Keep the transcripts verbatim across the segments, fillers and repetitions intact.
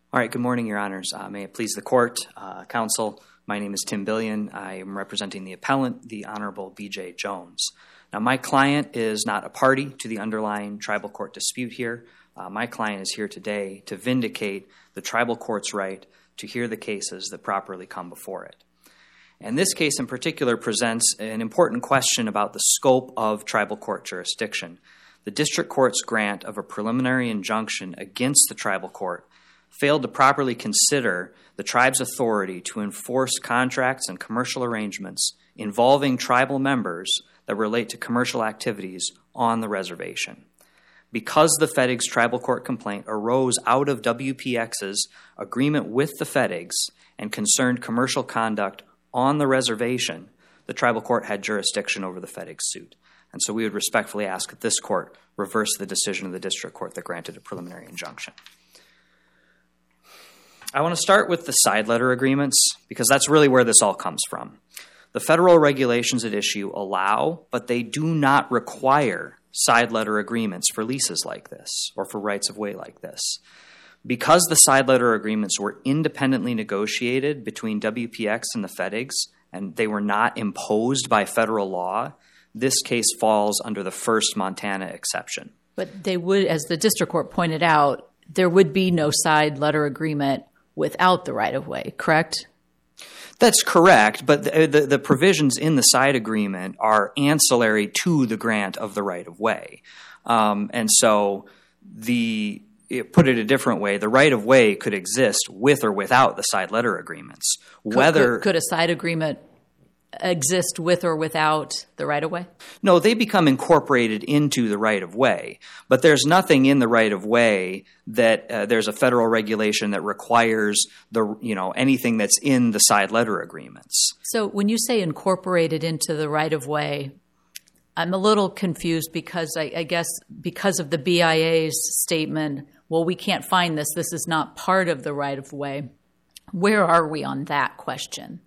All right, good morning, Your Honors. Uh, may it please the Court, uh, Counsel, my name is Tim Billion. I am representing the appellant, the Honorable B J Jones. Now, my client is not a party to the underlying tribal court dispute here. Uh, my client is here today to vindicate the tribal court's right to hear the cases that properly come before it. And this case in particular presents an important question about the scope of tribal court jurisdiction. The district court's grant of a preliminary injunction against the tribal court failed to properly consider the tribe's authority to enforce contracts and commercial arrangements involving tribal members that relate to commercial activities on the reservation. Because the FedEx tribal court complaint arose out of W P X's agreement with the FedEx and concerned commercial conduct on the reservation, the tribal court had jurisdiction over the FedEx suit. And so we would respectfully ask that this court reverse the decision of the district court that granted a preliminary injunction. I want to start with the side letter agreements because that's really where this all comes from. The federal regulations at issue allow, but they do not require side letter agreements for leases like this or for rights of way like this. Because the side letter agreements were independently negotiated between W P X and the FedEx and they were not imposed by federal law, this case falls under the first Montana exception. But they would, as the district court pointed out, there would be no side letter agreement without the right-of-way, correct? That's correct, but the, the, the provisions in the side agreement are ancillary to the grant of the right-of-way. Um, and so, the it, put it a different way, the right-of-way could exist with or without the side letter agreements. Could, Whether could, could a side agreement exist with or without the right-of-way? No, they become incorporated into the right-of-way, but there's nothing in the right-of-way that uh, there's a federal regulation that requires the you know anything that's in the side letter agreements. So when you say incorporated into the right-of-way, I'm a little confused because I, I guess because of the B I A's statement, well, we can't find this, this is not part of the right-of-way. Where are we on that question?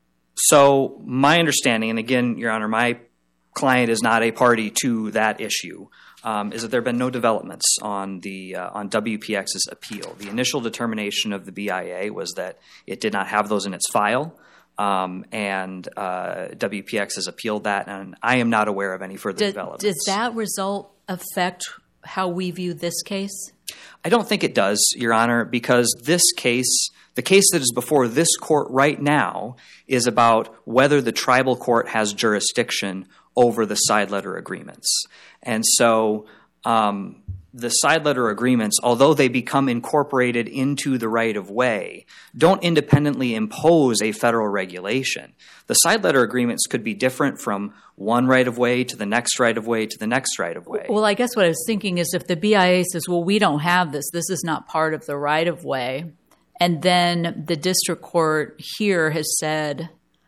So my understanding, and again, Your Honor, my client is not a party to that issue, um, is that there have been no developments on the uh, on W P X's appeal. The initial determination of the B I A was that it did not have those in its file, um, and uh, W P X has appealed that, and I am not aware of any further Does, developments. Does that result affect how we view this case? I don't think it does, Your Honor, because this case, the case that is before this court right now, is about whether the tribal court has jurisdiction over the side letter agreements. And so um, the side letter agreements, although they become incorporated into the right-of-way, don't independently impose a federal regulation. The side letter agreements could be different from one right-of-way to the next right-of-way to the next right-of-way. Well, I guess what I was thinking is if the B I A says, well, we don't have this, this is not part of the right-of-way, and then the district court here has said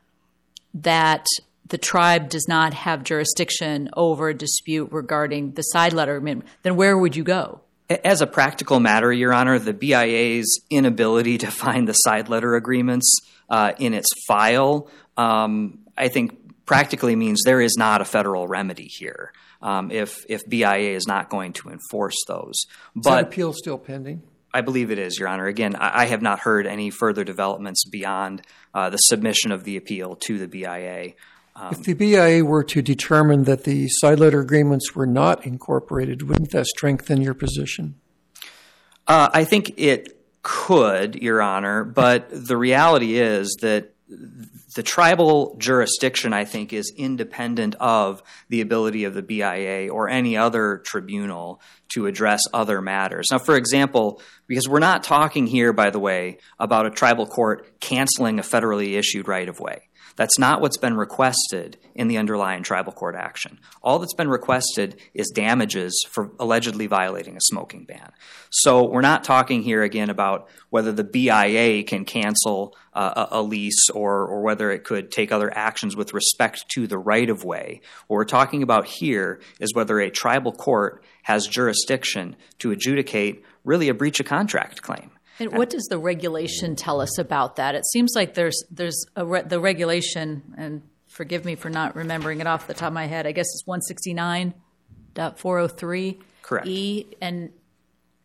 that the tribe does not have jurisdiction over a dispute regarding the side letter agreement, then where would you go? As a practical matter, Your Honor, the B I A's inability to find the side letter agreements uh, in its file, um, I think practically means there is not a federal remedy here um, if if B I A is not going to enforce those. Is but that appeal still pending? I believe it is, Your Honor. Again, I, I have not heard any further developments beyond uh, the submission of the appeal to the B I A. Um, if the B I A were to determine that the side letter agreements were not incorporated, wouldn't that strengthen your position? Uh, I think it could, Your Honor, but the reality is that the tribal jurisdiction, I think, is independent of the ability of the B I A or any other tribunal to address other matters. Now, for example, because we're not talking here, by the way, about a tribal court canceling a federally issued right-of-way. That's not what's been requested in the underlying tribal court action. All that's been requested is damages for allegedly violating a smoking ban. So we're not talking here again about whether the B I A can cancel uh, a, a lease or, or whether it could take other actions with respect to the right-of-way. What we're talking about here is whether a tribal court has jurisdiction to adjudicate really a breach of contract claim. And what does the regulation tell us about that? It seems like there's there's a re- the regulation, and forgive me for not remembering it off the top of my head. I guess it's one sixty-nine point four oh three Correct. E, and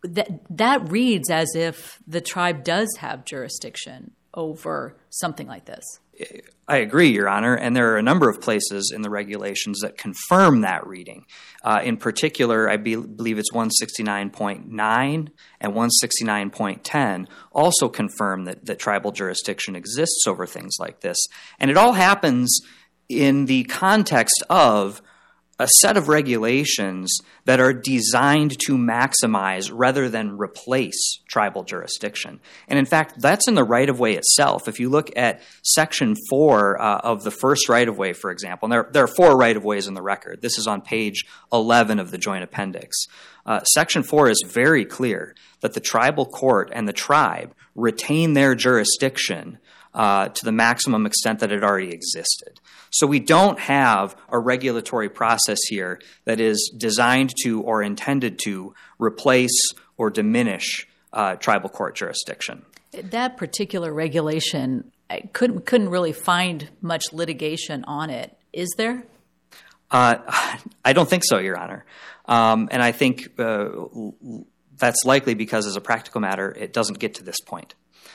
that that reads as if the tribe does have jurisdiction over something like this. I agree, Your Honor, and there are a number of places in the regulations that confirm that reading. Uh, in particular, I be, believe it's one sixty-nine point nine and one sixty-nine point ten also confirm that, that tribal jurisdiction exists over things like this. And it all happens in the context of a set of regulations that are designed to maximize rather than replace tribal jurisdiction. And in fact, that's in the right-of-way itself. If you look at Section four uh, of the first right-of-way, for example, and there, there are four right-of-ways in the record. This is on page eleven of the Joint Appendix. Uh, Section four is very clear that the tribal court and the tribe retain their jurisdiction uh, to the maximum extent that it already existed. So we don't have a regulatory process here that is designed to or intended to replace or diminish uh, tribal court jurisdiction. That particular regulation, I couldn't couldn't really find much litigation on it. Is there? Uh, I don't think so, Your Honor. Um, and I think uh, that's likely because, as a practical matter, it doesn't get to this point.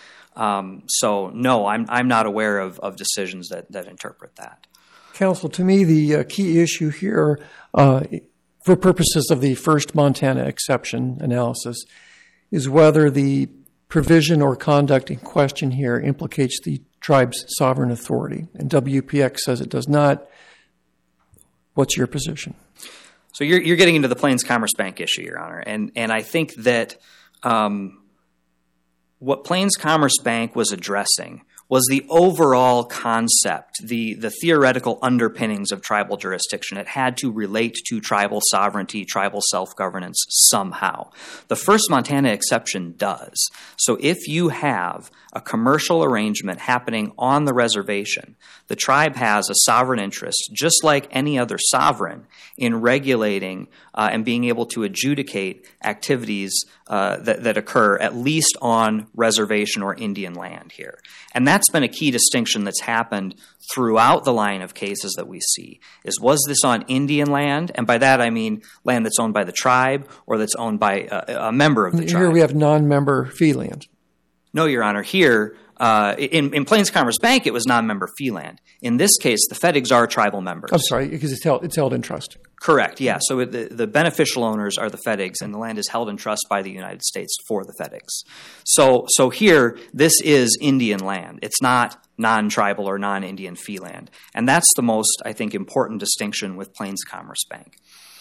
Um, so, no, I'm I'm not aware of, of decisions that, that interpret that. Counsel, to me, the uh, key issue here, uh, for purposes of the first Montana exception analysis, is whether the provision or conduct in question here implicates the tribe's sovereign authority. And W P X says it does not. What's your position? So you're you're getting into the Plains Commerce Bank issue, Your Honor, and and I think that um, what Plains Commerce Bank was addressing was the overall concept, the, the theoretical underpinnings of tribal jurisdiction. It had to relate to tribal sovereignty, tribal self-governance somehow. The first Montana exception does. So if you have a commercial arrangement happening on the reservation, the tribe has a sovereign interest, just like any other sovereign, in regulating uh, and being able to adjudicate activities uh, that, that occur at least on reservation or Indian land here. And that's been a key distinction that's happened throughout the line of cases that we see, is was this on Indian land? And by that I mean land that's owned by the tribe or that's owned by a, a member of the Here tribe. Here we have non-member fee land. No, Your Honor. Here, uh, in, in Plains Commerce Bank, it was non-member fee land. In this case, the FedEx are tribal members. I'm sorry, because it's held, it's held in trust. Correct, yeah. So the, the beneficial owners are the FedEx, and the land is held in trust by the United States for the FedEx. So, so here, this is Indian land. It's not non-tribal or non-Indian fee land. And that's the most, I think, important distinction with Plains Commerce Bank.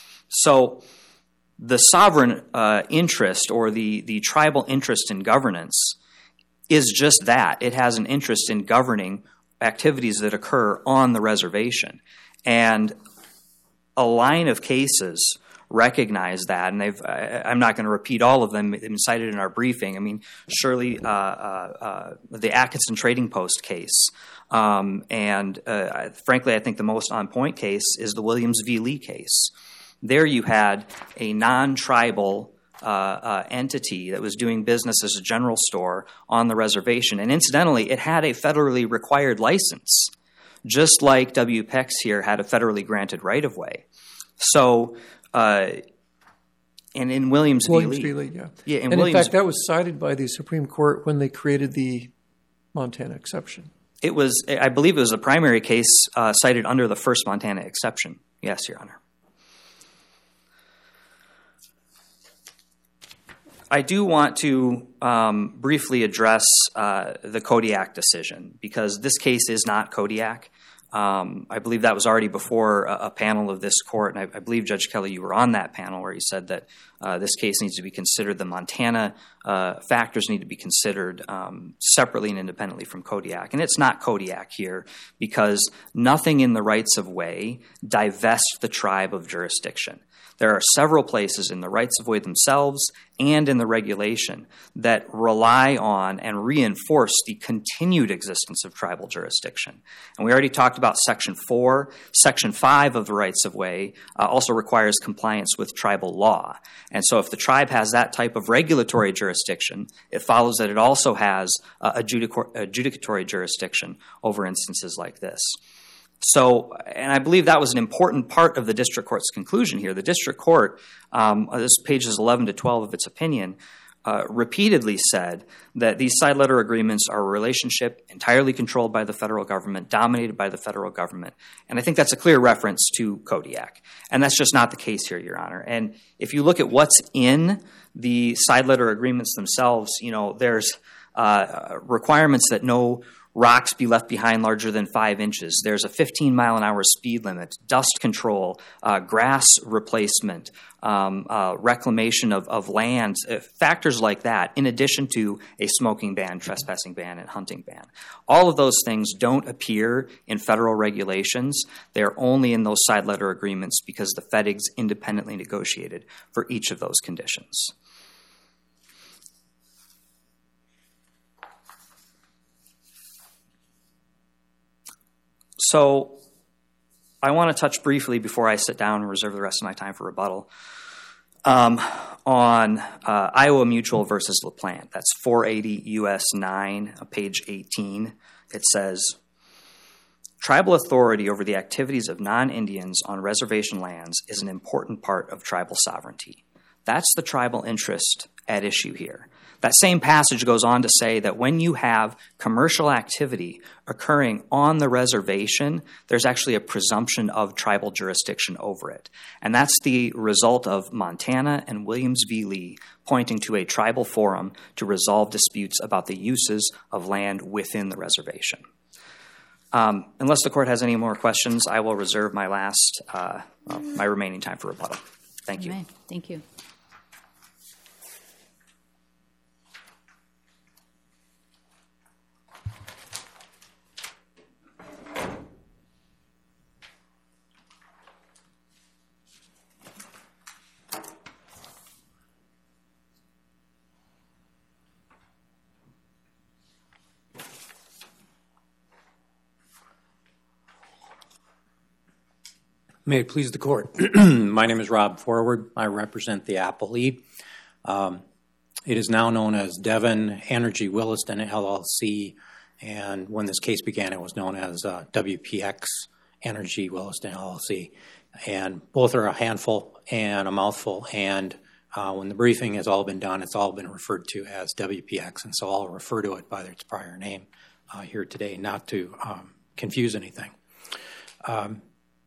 So the sovereign uh, interest or the, the tribal interest in governance is just that. It has an interest in governing activities that occur on the reservation. And a line of cases recognize that, and they've, I, I'm not going to repeat all of them. They've been cited in our briefing. I mean, surely uh, uh, uh, the Atkinson Trading Post case, um, and uh, frankly, I think the most on-point case is the Williams v. Lee case. There you had a non-tribal Uh, uh, entity that was doing business as a general store on the reservation. And incidentally, it had a federally required license, just like W P E X here had a federally granted right-of-way. So, uh, and in Williams, Williams v. Lee, v. Lee, yeah. yeah in and Williams, in fact, that was cited by the Supreme Court when they created the Montana exception. It was, I believe it was the primary case uh, cited under the first Montana exception. Yes, Your Honor. I do want to um, briefly address uh, the Kodiak decision, because this case is not Kodiak. Um, I believe that was already before a, a panel of this court, and I, I believe, Judge Kelly, you were on that panel where you said that uh, this case needs to be considered, the Montana uh, factors need to be considered um, separately and independently from Kodiak. And it's not Kodiak here, because nothing in the rights of way divests the tribe of jurisdiction. There are several places in the rights of way themselves and in the regulation that rely on and reinforce the continued existence of tribal jurisdiction. And we already talked about Section four. Section five of the rights of way uh, also requires compliance with tribal law. And so if the tribe has that type of regulatory jurisdiction, it follows that it also has uh, adjudic- adjudicatory jurisdiction over instances like this. So, and I believe that was an important part of the district court's conclusion here. The district court, um, this pages eleven to twelve of its opinion, uh, repeatedly said that these side letter agreements are a relationship entirely controlled by the federal government, dominated by the federal government. And I think that's a clear reference to Kodiak. And that's just not the case here, Your Honor. And if you look at what's in the side letter agreements themselves, you know, there's uh, requirements that no rocks be left behind larger than five inches. There's a fifteen mile an hour speed limit, dust control, uh, grass replacement, um, uh, reclamation of, of land, uh, factors like that, in addition to a smoking ban, trespassing ban, and hunting ban. All of those things don't appear in federal regulations. They're only in those side letter agreements because the FedEx independently negotiated for each of those conditions. So I want to touch briefly before I sit down and reserve the rest of my time for rebuttal um, on uh, Iowa Mutual versus LaPlante. That's four eighty U S nine, page eighteen. It says, tribal authority over the activities of non-Indians on reservation lands is an important part of tribal sovereignty. That's the tribal interest at issue here. That same passage goes on to say that when you have commercial activity occurring on the reservation, there's actually a presumption of tribal jurisdiction over it. And that's the result of Montana and Williams v. Lee pointing to a tribal forum to resolve disputes about the uses of land within the reservation. Um, unless the court has any more questions, I will reserve my last, uh, well, my remaining time for rebuttal. Thank you. Right. Thank you. May it please the court. My name is Rob Forward. I represent the appellee. Um, it is now known as Devon Energy Williston L L C, and when this case began, it was known as uh, W P X Energy Williston L L C. And both are a handful and a mouthful, and uh, when the briefing has all been done, it's all been referred to as W P X, and so I'll refer to it by its prior name uh, here today, not to um, confuse anything. Um,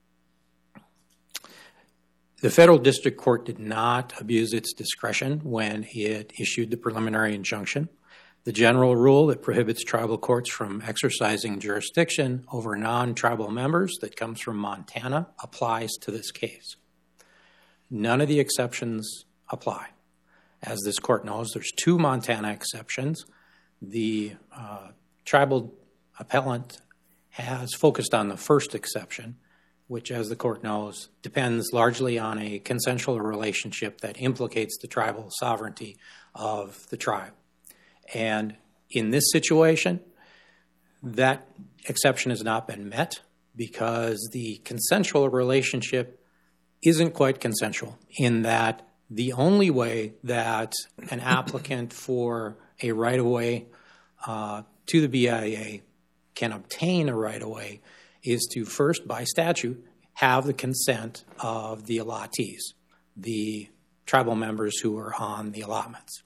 The federal district court did not abuse its discretion when it issued the preliminary injunction. The general rule that prohibits tribal courts from exercising jurisdiction over non-tribal members that comes from Montana applies to this case. None of the exceptions apply. As this court knows, there's two Montana exceptions. The uh, tribal appellant has focused on the first exception, which, as the court knows, depends largely on a consensual relationship that implicates the tribal sovereignty of the tribe. And in this situation, that exception has not been met because the consensual relationship isn't quite consensual, in that the only way that an applicant for a right-of-way uh, to the B I A can obtain a right-of-way is to first, by statute, have the consent of the allottees, the tribal members who are on the allotments.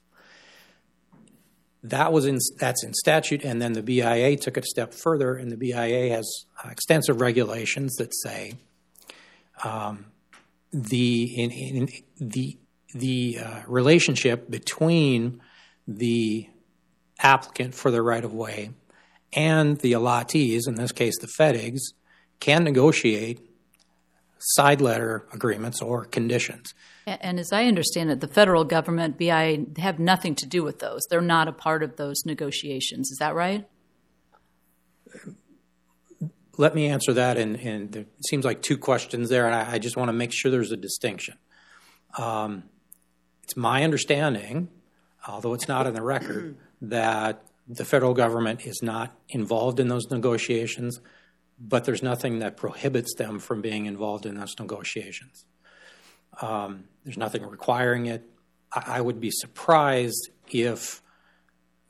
That was in, that's in statute, and then the B I A took it a step further, and the B I A has extensive regulations that say um, the in, in, the the uh, relationship between the applicant for the right-of-way and the allottees, in this case the FedEx, can negotiate side letter agreements or conditions. And as I understand it, the federal government, B I A, have nothing to do with those. They're not a part of those negotiations. Is that right? Let me answer that, and, and there seems like two questions there, and I, I just want to make sure there's a distinction. Um, it's my understanding, although it's not in the record, that the federal government is not involved in those negotiations, but there's nothing that prohibits them from being involved in those negotiations. Um, there's nothing requiring it. I, I would be surprised if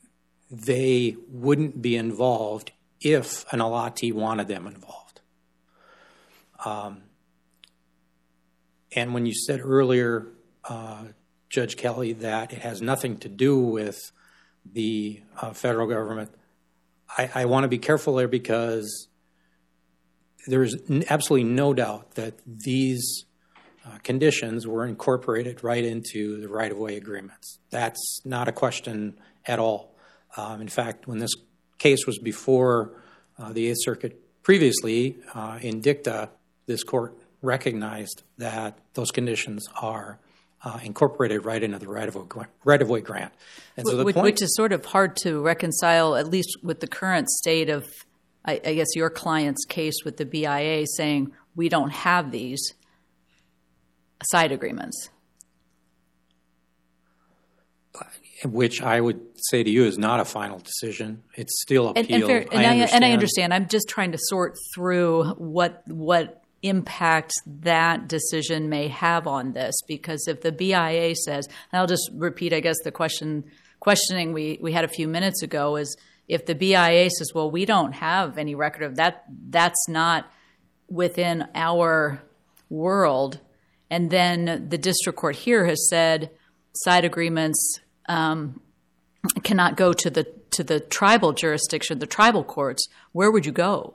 they wouldn't be involved if an allottee wanted them involved. Um, and when you said earlier, uh, Judge Kelly, that it has nothing to do with the uh, federal government, I, I want to be careful there because there is n- absolutely no doubt that these uh, conditions were incorporated right into the right-of-way agreements. That's not a question at all. Um, in fact, when this case was before uh, the Eighth Circuit previously, uh, in dicta, this court recognized that those conditions are uh, incorporated right into the right-of-way, right-of-way grant. And so the which, point, which is sort of hard to reconcile, at least with the current state of, I, I guess, your client's case with the B I A saying we don't have these side agreements. which I would say to you is not a final decision. It's still appealed. And, and, fair, and, I, I, understand. and I understand. I'm just trying to sort through what what impact that decision may have on this, because if the B I A says, and I'll just repeat, I guess, the question questioning we, we had a few minutes ago is, if the B I A says, well, we don't have any record of that, that's not within our world, and then the district court here has said side agreements um, cannot go to the to the tribal jurisdiction, the tribal courts, where would you go?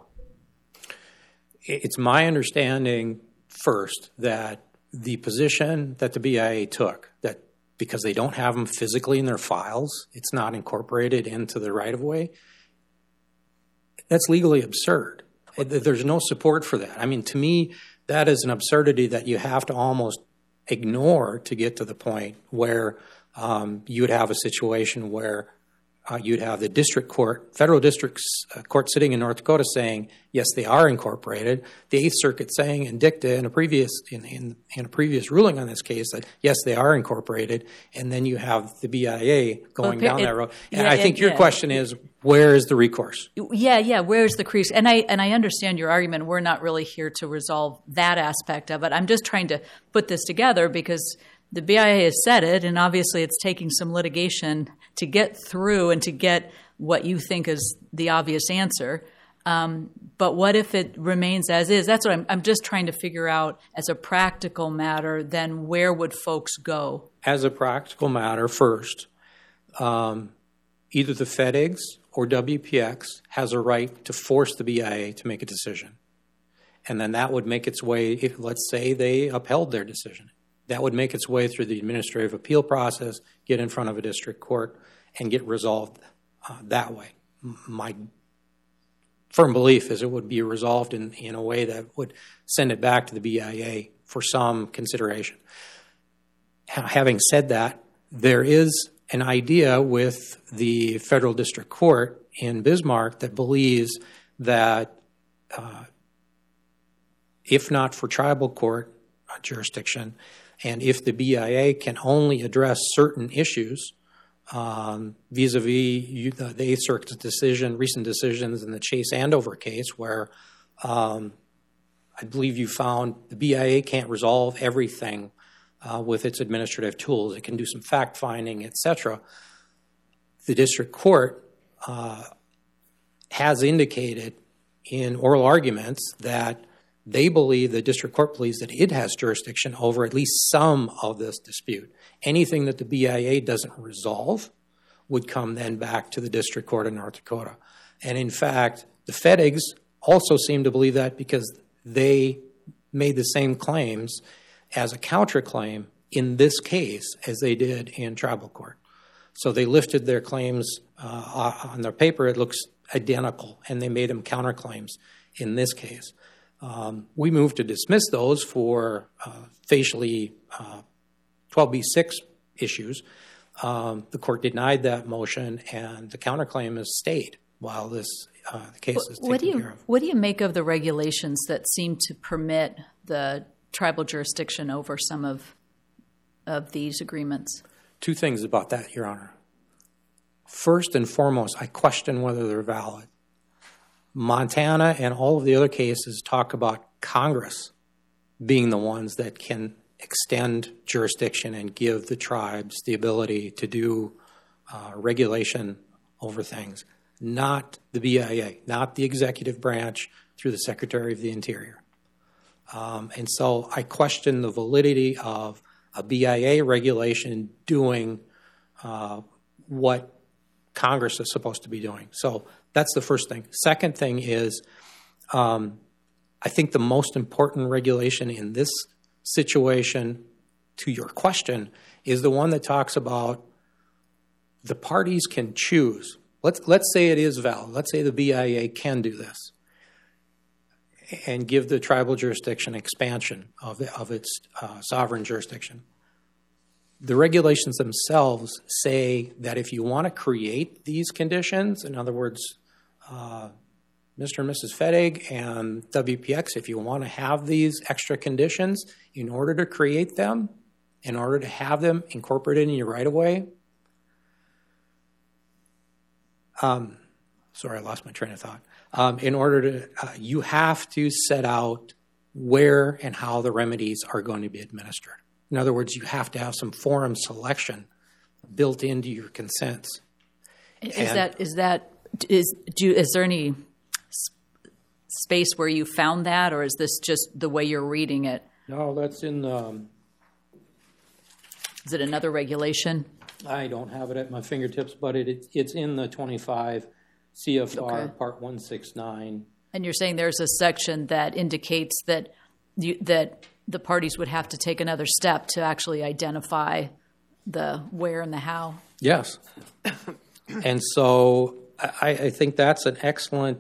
It's my understanding, first, that the position that the B I A took, that because they don't have them physically in their files, it's not incorporated into the right-of-way, that's legally absurd. There's no support for that. I mean, to me, that is an absurdity that you have to almost ignore to get to the point where um, you would have a situation where uh, you'd have the district court, federal district uh, court sitting in North Dakota saying, yes, they are incorporated. The Eighth Circuit saying in dicta in a previous in, in, in a previous ruling on this case that, yes, they are incorporated. And then you have the B I A going well, down it, that road. And yeah, I think it, your yeah. question is, where is the recourse? Yeah, yeah. Where's the crease? And I and I understand your argument. We're not really here to resolve that aspect of it. I'm just trying to put this together because the B I A has said it, and obviously it's taking some litigation to get through and to get what you think is the obvious answer. Um, but what if it remains as is? That's what I'm, I'm just trying to figure out as a practical matter, then where would folks go? As a practical matter, first, um, either the FedEx or W P X has a right to force the B I A to make a decision. And then that would make its way, if, let's say they upheld their decision. That would make its way through the administrative appeal process, get in front of a district court, and get resolved uh, that way. My firm belief is it would be resolved in, in a way that would send it back to the B I A for some consideration. Having said that, there is an idea with the federal district court in Bismarck that believes that uh, if not for tribal court uh, jurisdiction, and if the B I A can only address certain issues, um, vis-a-vis you, the, the Eighth Circuit's decision, recent decisions in the Chase Andover case, where um, I believe you found the B I A can't resolve everything uh, with its administrative tools. It can do some fact-finding, et cetera. The district court uh, has indicated in oral arguments that they believe, the district court believes, that it has jurisdiction over at least some of this dispute. Anything that the B I A doesn't resolve would come then back to the district court in North Dakota. And in fact, the FedEx also seem to believe that because they made the same claims as a counterclaim in this case as they did in tribal court. So they lifted their claims uh, on their paper. It looks identical, and they made them counterclaims in this case. Um, we moved to dismiss those for uh, facially uh, twelve B six issues. Um, the court denied that motion, and the counterclaim has stayed while this uh, case is taken what do you, care of. What do you make of the regulations that seem to permit the tribal jurisdiction over some of of these agreements? Two things about that, Your Honor. First and foremost, I question whether they're valid. Montana and all of the other cases talk about Congress being the ones that can extend jurisdiction and give the tribes the ability to do uh, regulation over things, not the B I A, not the executive branch through the Secretary of the Interior. Um, and so I question the validity of a B I A regulation doing uh, what Congress is supposed to be doing. So that's the first thing. Second thing is um, I think the most important regulation in this situation, to your question, is the one that talks about the parties can choose. Let's, let's say it is valid. Let's say the B I A can do this and give the tribal jurisdiction expansion of, of its uh, sovereign jurisdiction. The regulations themselves say that if you want to create these conditions, in other words, uh, Mister and Missus Fettig and W P X, if you want to have these extra conditions, in order to create them, in order to have them incorporated in your right-of-way, um, sorry, I lost my train of thought. Um, in order to, uh, you have to set out where and how the remedies are going to be administered. In other words, you have to have some forum selection built into your consents. Is And- that is that is do is there any s- space where you found that, or is this just the way you're reading it? No, that's in the, um, Is it another regulation? I don't have it at my fingertips, but it, it's in the twenty-five C F R Okay. Part one sixty-nine. And you're saying there's a section that indicates that you, that the parties would have to take another step to actually identify the where and the how. Yes. And so I, I think that's an excellent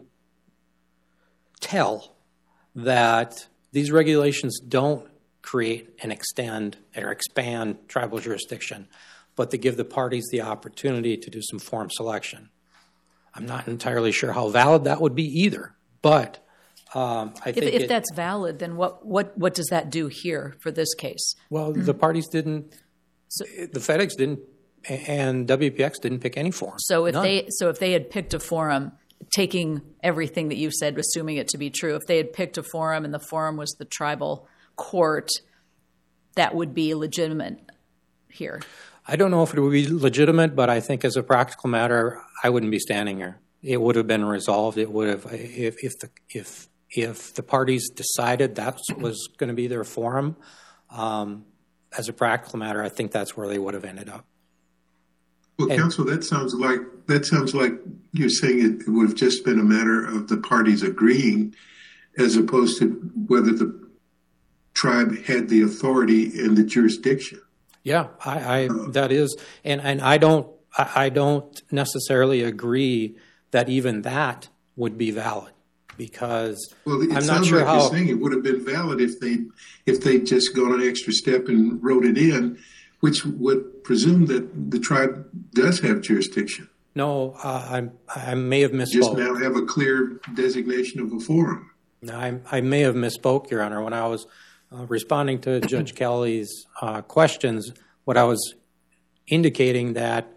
tell that these regulations don't create and extend or expand tribal jurisdiction, but they give the parties the opportunity to do some forum selection. I'm not entirely sure how valid that would be either, but um, I If, think if it- that's valid, then what, what, what does that do here for this case? well, the parties didn't, the FedEx didn't, and W P X didn't pick any forum. So if None. they so if they had picked a forum, taking everything that you said, assuming it to be true, if they had picked a forum and the forum was the tribal court, that would be legitimate here. I don't know if it would be legitimate, but I think as a practical matter, I wouldn't be standing here. It would have been resolved. It would have, if if the if if the parties decided that was going to be their forum, um, as a practical matter, I think that's where they would have ended up. Well, And- counsel, that sounds like that sounds like you're saying it, it would have just been a matter of the parties agreeing, as opposed to whether the tribe had the authority and the jurisdiction. Yeah, I, I that is, and, and I don't I, I don't necessarily agree that even that would be valid, because Well, it I'm sounds not sure like how. you're saying it would have been valid if they if they just gone an extra step and wrote it in, which would presume that the tribe does have jurisdiction. No, uh, I I may have Just misspoke. now have a clear designation of a forum. I, I may have misspoke, Your Honor, when I was uh, responding to Judge Kelly's uh, questions. What I was indicating that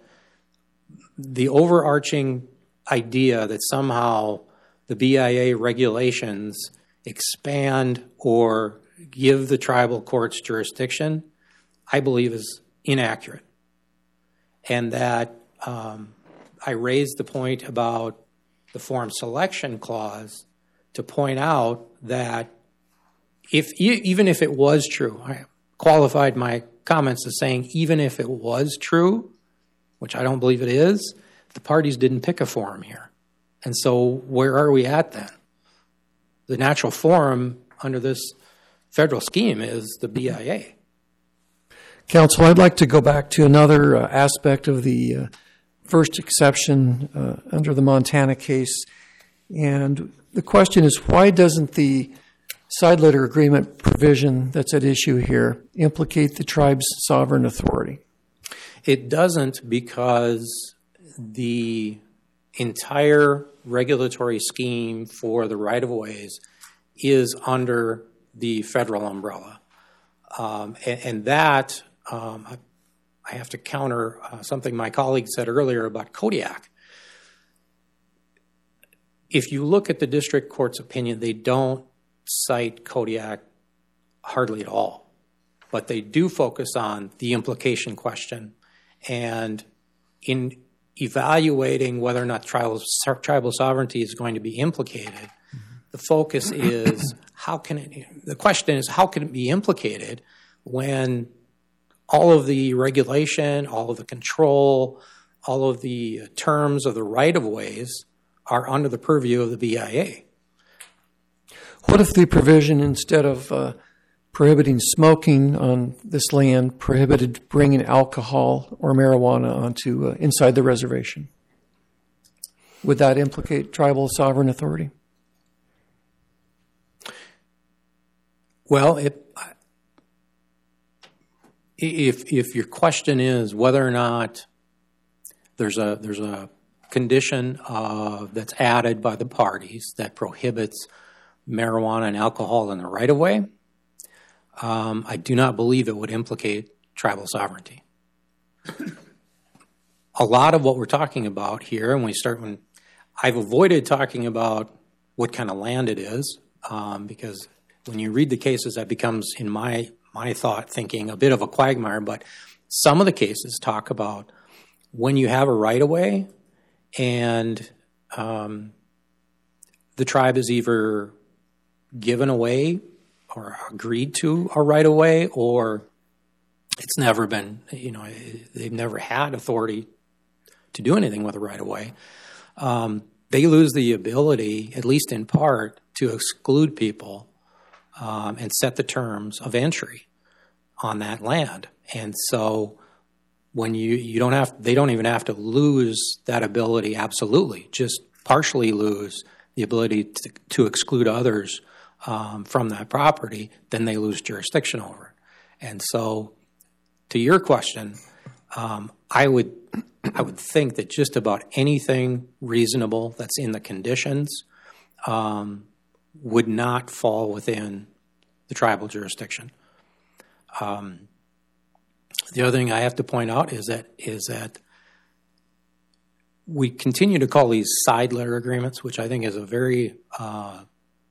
the overarching idea that somehow the B I A regulations expand or give the tribal courts jurisdiction, I believe is inaccurate. And that um, I raised the point about the forum selection clause to point out that if even if it was true, I qualified my comments as saying even if it was true, which I don't believe it is, the parties didn't pick a forum here. And so where are we at then? The natural forum under this federal scheme is the B I A. Counsel, I'd like to go back to another uh, aspect of the uh, first exception uh, under the Montana case. And the question is, why doesn't the side letter agreement provision that's at issue here implicate the tribe's sovereign authority? It doesn't, because the entire regulatory scheme for the right-of-ways is under the federal umbrella. Um, and, and that, um, I, I have to counter uh, something my colleague said earlier about Kodiak. If you look at the district court's opinion, they don't cite Kodiak hardly at all, but they do focus on the implication question. And in evaluating whether or not tribal, tribal sovereignty is going to be implicated, The focus is how can it, the question is how can it be implicated when all of the regulation, all of the control, all of the terms of the right-of-ways are under the purview of the B I A. What if the provision, instead of uh, prohibiting smoking on this land, prohibited bringing alcohol or marijuana onto uh, inside the reservation? Would that implicate tribal sovereign authority? Well, it, if if your question is whether or not there's a there's a condition uh, that's added by the parties that prohibits marijuana and alcohol in the right-of-way, um, I do not believe it would implicate tribal sovereignty. A lot of what we're talking about here, and we start when I've avoided talking about what kind of land it is, um, because when you read the cases, that becomes, in my my thought thinking, a bit of a quagmire. But some of the cases talk about when you have a right-of-way and um, the tribe is either given away or agreed to a right-of-way, or it's never been, you know, they've never had authority to do anything with a right-of-way. Um, they lose the ability, at least in part, to exclude people um, and set the terms of entry on that land. And so when you, you don't have, they don't even have to lose that ability absolutely, just partially lose the ability to, to exclude others um, from that property, then they lose jurisdiction over it. And so to your question, um, I would I would think that just about anything reasonable that's in the conditions um, would not fall within the tribal jurisdiction. Um, the other thing I have to point out is that is that we continue to call these side letter agreements, which I think is a very uh,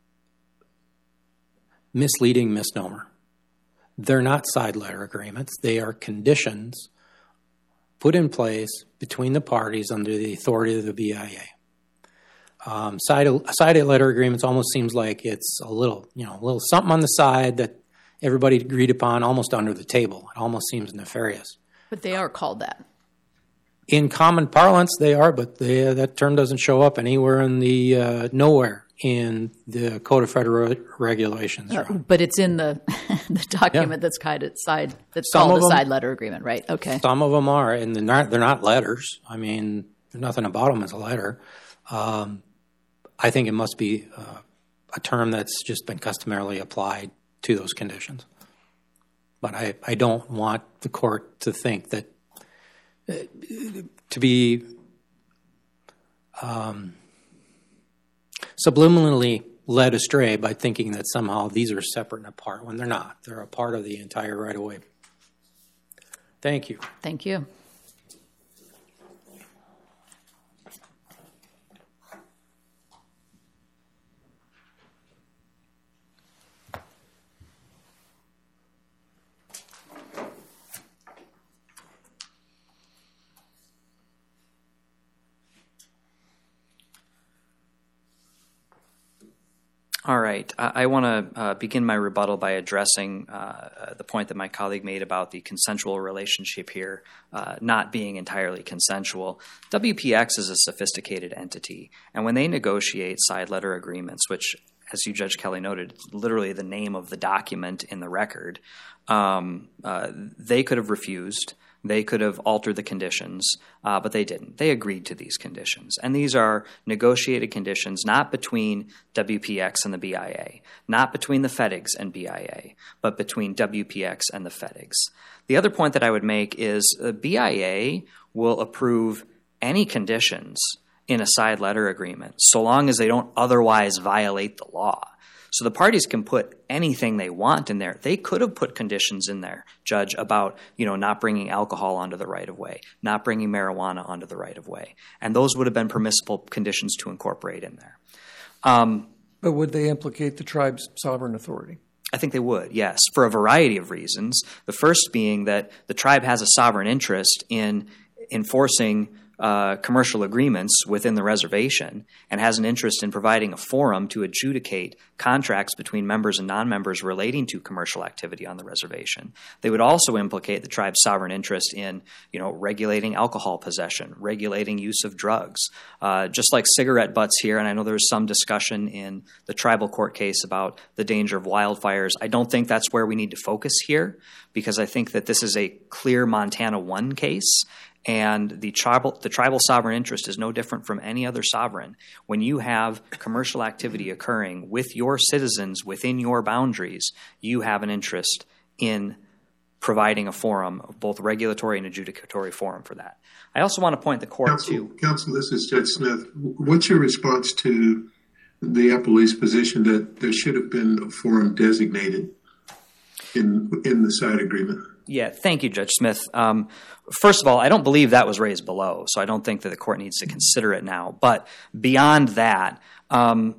misleading misnomer. They're not side letter agreements. They are conditions put in place between the parties under the authority of the B I A. Um, side, side letter agreements almost seems like it's a little, you know, a little something on the side that everybody agreed upon almost under the table. It almost seems nefarious. But they are called that. In common parlance, they are, but they, that term doesn't show up anywhere in the, uh, nowhere in the Code of Federal Regulations. Uh, but it's in the the document yeah. that's kind of side that's some called a them, side letter agreement, right? Okay. Some of them are, and they're not, they're not letters. I mean, there's nothing about them as a letter. Um, I think it must be uh, a term that's just been customarily applied to those conditions. But I, I don't want the court to think that uh, to be um, subliminally led astray by thinking that somehow these are separate and apart when they're not. They're a part of the entire right-of-way. Thank you. Thank you. All right. I, I want to uh, begin my rebuttal by addressing uh, the point that my colleague made about the consensual relationship here uh, not being entirely consensual. W P X is a sophisticated entity, and when they negotiate side letter agreements, which, as you, Judge Kelly noted, is literally the name of the document in the record, um, uh, they could have refused. They could have altered the conditions, uh, but they didn't. They agreed to these conditions. And these are negotiated conditions not between W P X and the B I A, not between the FedEx and B I A, but between W P X and the FedEx. The other point that I would make is the B I A will approve any conditions in a side letter agreement so long as they don't otherwise violate the law. So the parties can put anything they want in there. They could have put conditions in there, Judge, about, you know, not bringing alcohol onto the right-of-way, not bringing marijuana onto the right-of-way. And those would have been permissible conditions to incorporate in there. Um, but would they implicate the tribe's sovereign authority? I think they would, yes, for a variety of reasons. The first being that the tribe has a sovereign interest in enforcing uh, commercial agreements within the reservation and has an interest in providing a forum to adjudicate contracts between members and non-members relating to commercial activity on the reservation. They would also implicate the tribe's sovereign interest in, you know, regulating alcohol possession, regulating use of drugs, uh, just like cigarette butts here. And I know there was some discussion in the tribal court case about the danger of wildfires. I don't think that's where we need to focus here, because I think that this is a clear Montana one case. And the tribal, the tribal sovereign interest is no different from any other sovereign. When you have commercial activity occurring with your citizens within your boundaries, you have an interest in providing a forum, of both regulatory and adjudicatory forum for that. I also want to point the court Counsel, to... Counsel, this is Judge Smith. What's your response to the appellee's position that there should have been a forum designated in in the side agreement? Yeah, thank you, Judge Smith. Um, first of all, I don't believe that was raised below, so I don't think that the court needs to consider it now. But beyond that, um,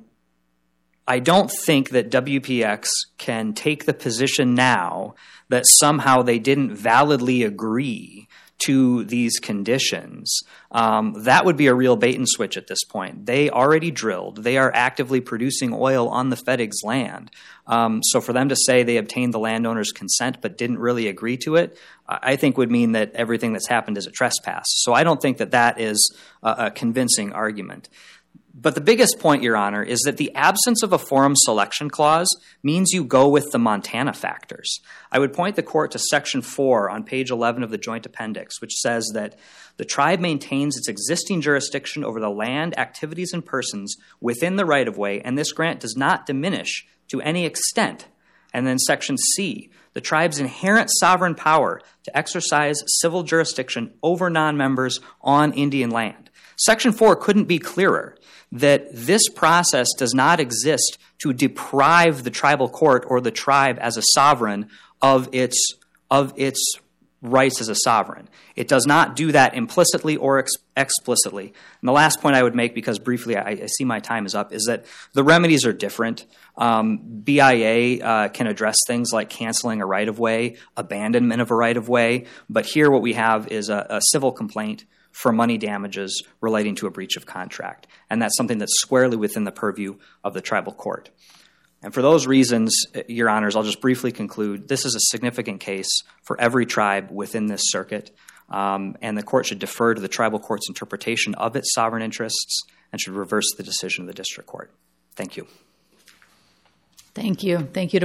I don't think that W P X can take the position now that somehow they didn't validly agree to these conditions. Um, that would be a real bait and switch at this point. They already drilled. They are actively producing oil on the FedEx land. Um, so for them to say they obtained the landowner's consent but didn't really agree to it, I think would mean that everything that's happened is a trespass. So I don't think that that is a, a convincing argument. But the biggest point, Your Honor, is that the absence of a forum selection clause means you go with the Montana factors. I would point the court to Section four on page eleven of the Joint Appendix, which says that the tribe maintains its existing jurisdiction over the land, activities, and persons within the right-of-way, and this grant does not diminish to any extent. And then Section C, the tribe's inherent sovereign power to exercise civil jurisdiction over non-members on Indian land. Section four couldn't be clearer that this process does not exist to deprive the tribal court or the tribe as a sovereign of its of its rights as a sovereign. It does not do that implicitly or ex- explicitly. And the last point I would make, because briefly I, I see my time is up, is that the remedies are different. Um, B I A uh, can address things like canceling a right-of-way, abandonment of a right-of-way, but here what we have is a, a civil complaint for money damages relating to a breach of contract. And that's something that's squarely within the purview of the tribal court. And for those reasons, Your Honors, I'll just briefly conclude, this is a significant case for every tribe within this circuit, um, and the court should defer to the tribal court's interpretation of its sovereign interests and should reverse the decision of the district court. Thank you. Thank you. Thank you to